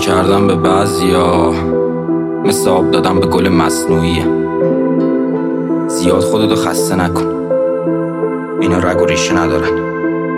کردم به بعضیا مثل آب دادم به گل مصنوعیه. زیاد خودتو خسته نکن، اینا رگ و ریشه ندارن.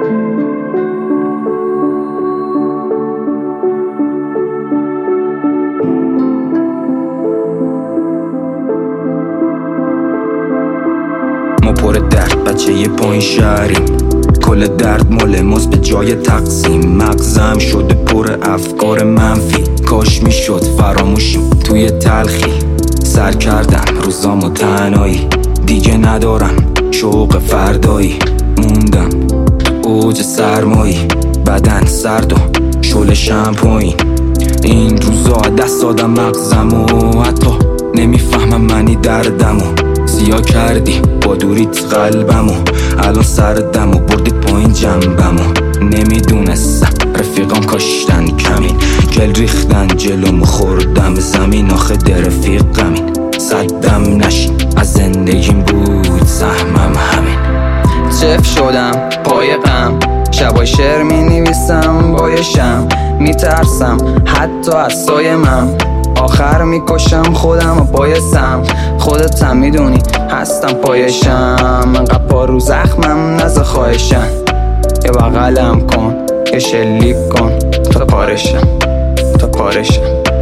ما پر درد بچه یه پایین شهریم، کل درد مال ماست به جای تقسیم. مغزم شده پر افکار منفی، کاش میشد فراموشیم توی تلخی. سر کردم روزامو تنهایی، دیگه ندارم شوق فردایی. موندم اوج سرمایی، بدن سرد و شل شمپوین. این روزا دست دادم مغزمو، حتی نمیفهمم منی دردمو. سیاه کردی با دوریت قلبمو، الان سردم و بردید پایین جنبمو. نمیدونستم رفیقام کاشتن کمین، گل ریختن جلومو خوردم زمین. آخه در رفیقمین صدم نشین، از زندگیم بود سهمم همین. چف شدم پای غم، شبای شعر می نویسم بایشم. میترسم حتی از سایمم، آخر میکشم خودم و بایسم. خودت هم میدونی هستم پایشم، انقدر پا رو زخمم نزا خواهشم. یه بغلم کن یه شلیک کن تا پارشم تا پارشم.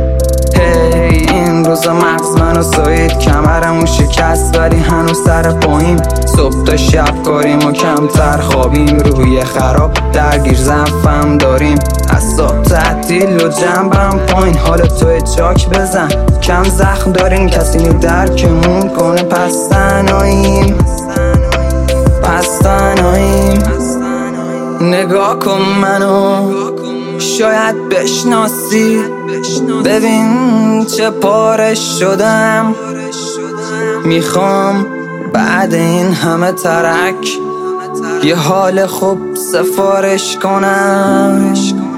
هی این روزا مغز منو سایید، کمرمو شکست ولی هنوز سر پاییم. صبح تا شب کاریم و کمتر خوابیم، روحی خراب درگیر زنفم داریم. اعصاب تعطیل و جنبم پایین، حال توی چاک بزن کم زخم داریم. کسی نی درکمون کنه پس تنهاییم، پس تنهاییم. نگاه کن منو شاید بشناسی، ببین چه پاره شدم. میخوام بعد این همه ترک یه حال خوب سفارش کنم.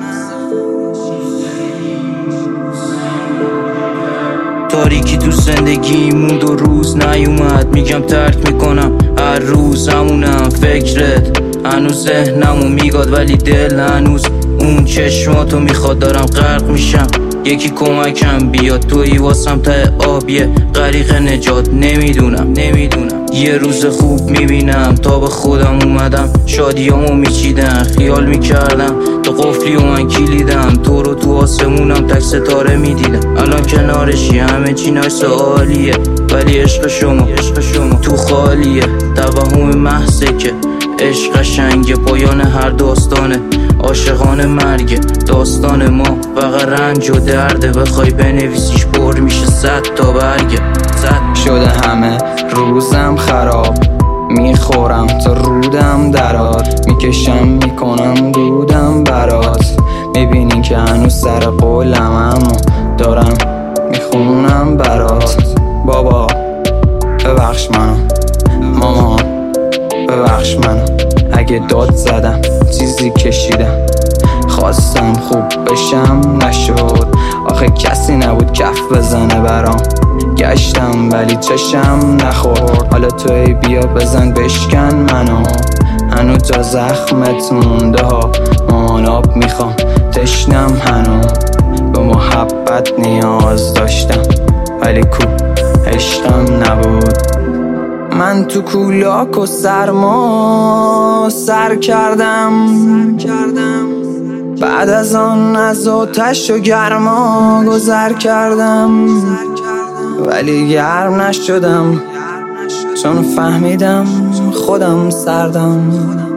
تاریکی تو زندگی موند و روز نیومد، میگم ترک میکنم هر روز همونم. فکرت هنوز ذهنمو میگاد ولی دل هنوز اون چشماتو میخواد. دارم غرق میشم یکی کمکم بیاد، توی واسم ته آبیه غریق نجات. نمیدونم یه روز خوب میبینم تا به خودم اومدم. شادیامو میچیدن خیال میکردم تو قفلی و من کلیدم. تو رو تو آسمونم تک ستاره میدیدم، الان کنارشی همه چی نایس عالیه. ولی عشق شما تو خالیه، توهم محضه که عشق قشنگه. پایان هر داستانه عاشقانه مرگه، داستان ما فقط رنج و درده. بخوای بنویسیش پر میشه 100 تا برگه. شده همه روزم خراب، میخورم تا رودم دراد. میکشم میکنم دودم برات، میبینی که هنوز سر قولم اما دارم میخونم برات. بابا ببخش منو، ماما ببخش منو. اگه داد زدم چیزی کشیدم، خواستم خوب بشم نشد. آخه کسی نبود کف بزنه برام، گشتم ولی چشم نخورد. حالا توی بیا بزن بشکن منو، هنو جا زخمت مونده ها. مامان آب میخوام تشنم هنو، به محبت نیاز داشتم ولی کو عشقم نبود. من تو کولاک و سرما سر کردم، بعد از آن از آتش و گرما گذر کردم. ولی گرم نشدم چون فهمیدم خودم سردم.